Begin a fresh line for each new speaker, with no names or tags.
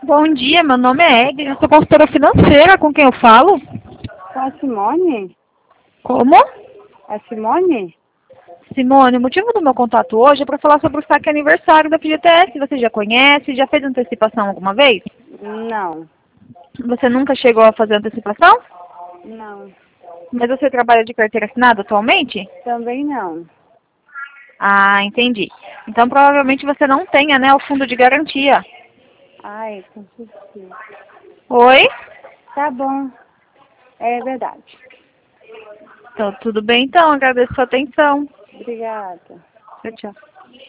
Bom dia, meu nome é Egli, eu sou consultora financeira, com quem eu falo?
Com a Simone?
Como?
A Simone?
Simone, o motivo do meu contato hoje é para falar sobre o saque aniversário da FGTS. Você já conhece? Já fez antecipação alguma vez?
Não.
Você nunca chegou a fazer antecipação?
Não.
Mas você trabalha de carteira assinada atualmente?
Também não.
Ah, entendi. Então provavelmente você não tenha, né, o fundo de garantia.
Ai, com certeza.
Oi?
Tá bom. É verdade.
Então tudo bem então, agradeço a sua atenção.
Obrigada.
Tchau, tchau.